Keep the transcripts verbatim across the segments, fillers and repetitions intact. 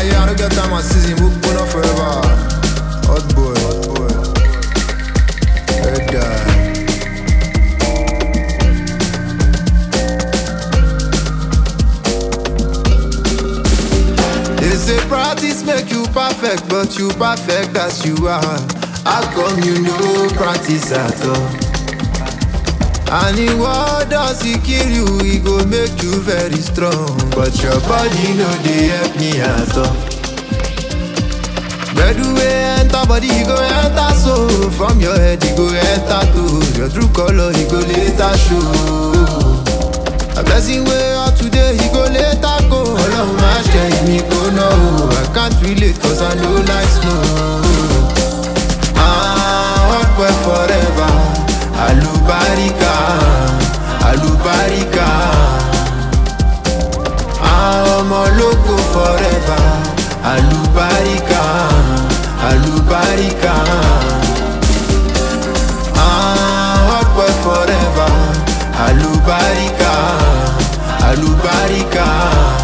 yeah, I don't get time, I season, book going forever. Hot boy, hot boy. Red guy. They say practice make you perfect, but you perfect as you are. How come you no practice at all? And in what does it kill you, it go make you very strong. But your body no dey help me at all. Where do we enter body, you go enter so. From your head, you go enter to your true color, you go later show. A blessing way out today, he go later go. Ọlọ́run má ṣe èmi kò ná o. I can't relate cause I know life slow. Ah, hot boy forever. Alubarika, alubarika. Ah, ọmọ lógo forever. Alubarika, alubarika. Ah, hot boy forever. Alubarika, alubarika.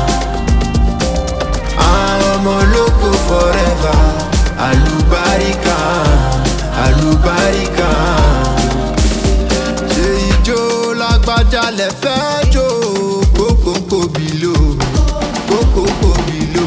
Ah, ọmọ lógo forever. Alubarika, alubarika. Ṣé ijó lágbájá lẹ fẹ́ jó? Kókókó bìlò, kókókó bìlò.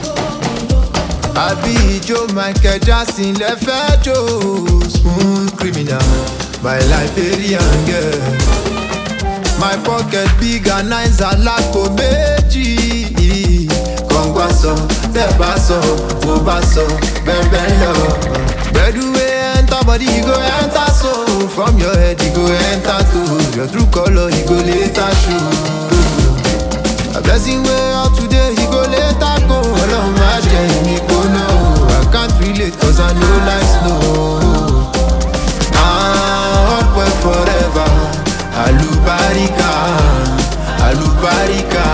Àbí ijó Michael Jackson lẹ fẹ́ jó? Smooth criminal, my Liberian girl. My pocket big and nice alápò méjì. Kọ̀ǹgbà sọ, tẹ̀ bá sọ, bó bá sọ, bẹ́ẹ̀ lọ. Gbẹ̀dúwé enter body, you go enter so. From your head, you go enter to your true color, you go later show. A blessing way out today, you go later go. Ọlọ́run má ṣe èmi kò ná o. I can't relate cause I know life slow. Ah, hot boy forever. Alubarika, alubarika.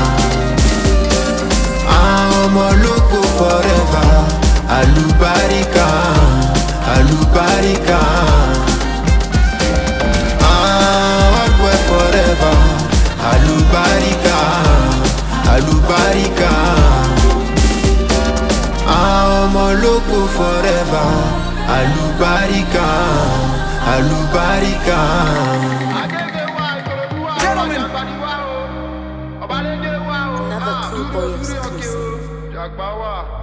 Ah, ọmọ lógo forever. Alubarika, alubarika. Ah, hot boy forever. Alubarika, alubarika. Ah, ọmọ lógo forever. Alubarika, alubarika. Another cool boy exclusive.